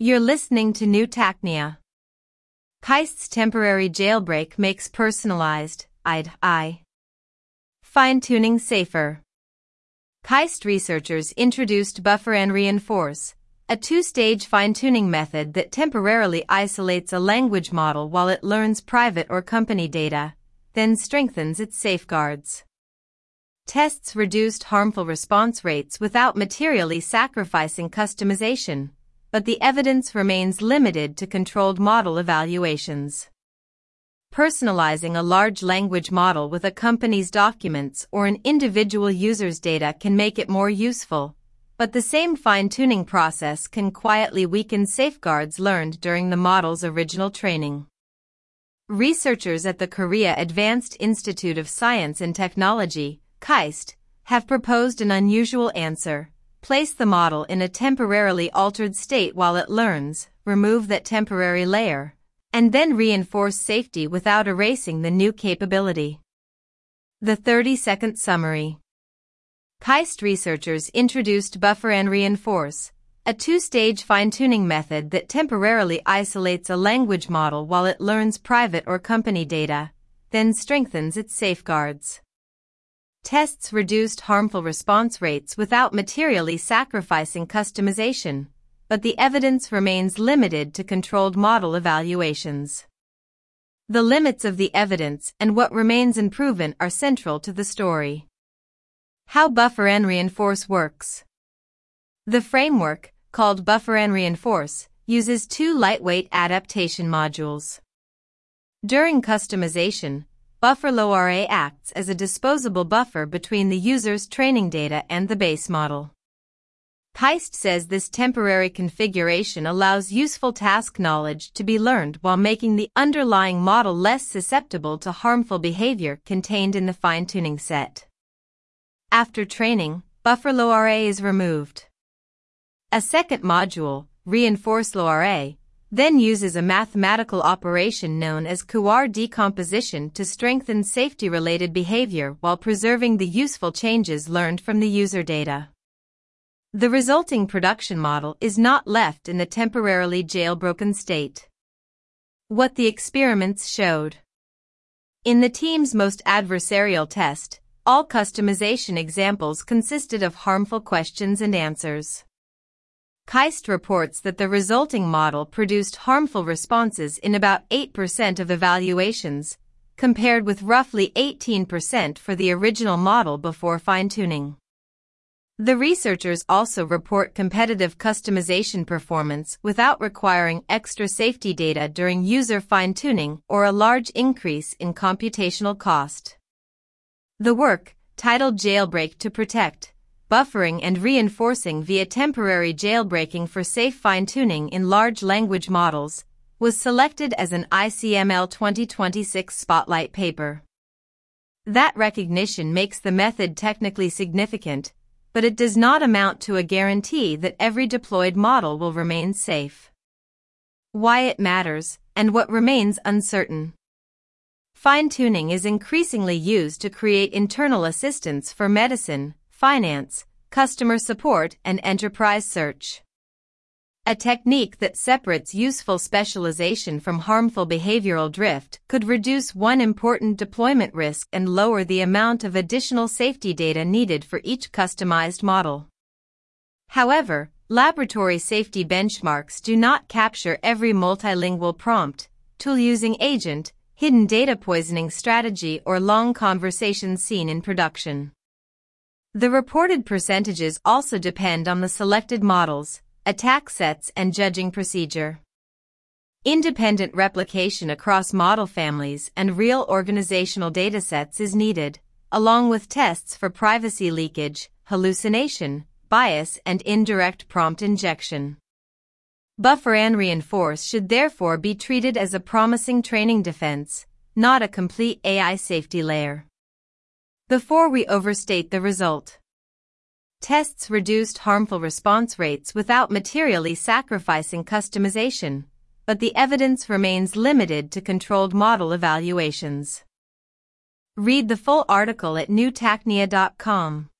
You're listening to New Tacnia. KAIST's temporary jailbreak makes personalized AI fine-tuning safer. KAIST researchers introduced Buffer and Reinforce, a two-stage fine-tuning method that temporarily isolates a language model while it learns private or company data, then strengthens its safeguards. Tests reduced harmful response rates without materially sacrificing customization, but the evidence remains limited to controlled model evaluations. Personalizing a large language model with a company's documents or an individual user's data can make it more useful, but the same fine-tuning process can quietly weaken safeguards learned during the model's original training. Researchers at the Korea Advanced Institute of Science and Technology, KAIST, have proposed an unusual answer. Place the model in a temporarily altered state while it learns, remove that temporary layer, and then reinforce safety without erasing the new capability. The 30-second summary. KAIST researchers introduced Buffer and Reinforce, a two-stage fine-tuning method that temporarily isolates a language model while it learns private or company data, then strengthens its safeguards. Tests reduced harmful response rates without materially sacrificing customization, but the evidence remains limited to controlled model evaluations. The limits of the evidence and what remains unproven are central to the story. How Buffer and Reinforce works. The framework, called Buffer and Reinforce, uses two lightweight adaptation modules. During customization, BufferLoRA acts as a disposable buffer between the user's training data and the base model. KAIST says this temporary configuration allows useful task knowledge to be learned while making the underlying model less susceptible to harmful behavior contained in the fine-tuning set. After training, BufferLoRA is removed. A second module, ReinforceLoRA, then uses a mathematical operation known as Coulard decomposition to strengthen safety-related behavior while preserving the useful changes learned from the user data. The resulting production model is not left in the temporarily jailbroken state. What the experiments showed. In the team's most adversarial test, all customization examples consisted of harmful questions and answers. KAIST reports that the resulting model produced harmful responses in about 8% of evaluations, compared with roughly 18% for the original model before fine-tuning. The researchers also report competitive customization performance without requiring extra safety data during user fine-tuning or a large increase in computational cost. The work, titled Jailbreak to Protect, Buffering and Reinforcing via Temporary Jailbreaking for Safe Fine-Tuning in Large Language Models, was selected as an ICML 2026 Spotlight paper. That recognition makes the method technically significant, but it does not amount to a guarantee that every deployed model will remain safe. Why it matters, and what remains uncertain. Fine-tuning is increasingly used to create internal assistance for medicine, finance, customer support, and enterprise search. A technique that separates useful specialization from harmful behavioral drift could reduce one important deployment risk and lower the amount of additional safety data needed for each customized model. However, laboratory safety benchmarks do not capture every multilingual prompt, tool-using agent, hidden data poisoning strategy, or long conversations seen in production. The reported percentages also depend on the selected models, attack sets, and judging procedure. Independent replication across model families and real organizational datasets is needed, along with tests for privacy leakage, hallucination, bias, and indirect prompt injection. Buffer and Reinforce should therefore be treated as a promising training defense, not a complete AI safety layer. Before we overstate the result. Tests reduced harmful response rates without materially sacrificing customization, but the evidence remains limited to controlled model evaluations. Read the full article at newtacnia.com.